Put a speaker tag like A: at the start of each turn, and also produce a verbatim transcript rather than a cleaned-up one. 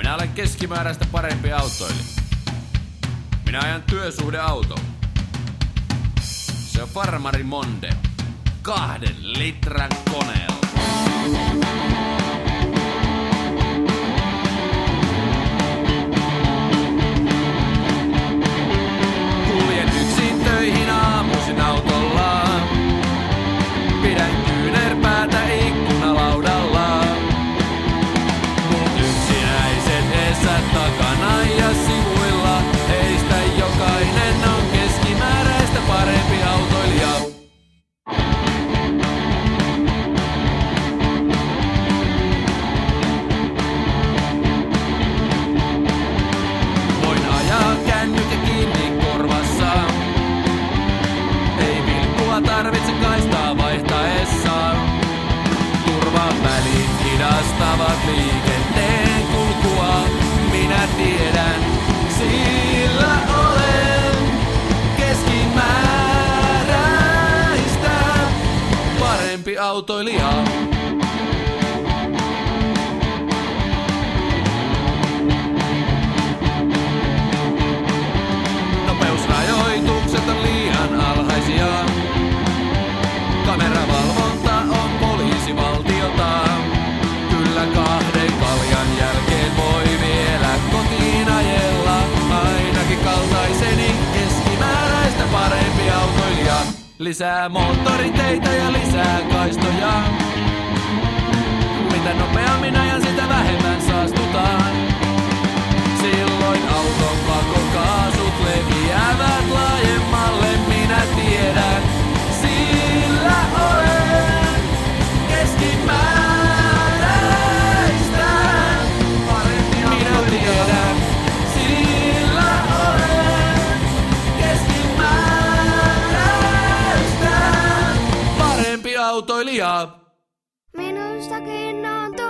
A: Minä olen keskimääräistä parempi autoilija. Minä ajan työsuhdeautoa. Se on Farmari Mondeo. Kahden litran koneella. Kuljen yksin töihin aamuisin autolla. Pidän kyynärpäätä ikkunalaudalla. Mut yksinäiset esät takana ja sivuilla. Heistä jokainen on keskimääräistä parempi autoilija. Voin ajaa kännykkä kiinni korvassa. Ei vilkkua tarvitse kaistaa vaihtaessa. Turvan välit hidastavat liikenteen kulkua. Minä tiedän, sillä olen keskimääräistä parempi autoilija. Nopeusrajoitukset on liian alhaisia. Kameravalvonta on poliisivaltiota. Kyllä kahden kaljan jälkeen voi vielä kotiin ajella. Ainakin kaltaiseni keskimääräistä parempi autoilija. Lisää moottoriteitä ja lisää kaistoja. Mitä nopeammin ajan, sitä vähemmän saastutaan. Silloin auton pakokaasut leviävät laajemmalle, minä tiedän. Sillä olen keskimääräistä parempi minä tiedän. Sillä olen keskimääräistä parempi autoilija.
B: Minustakin on tullut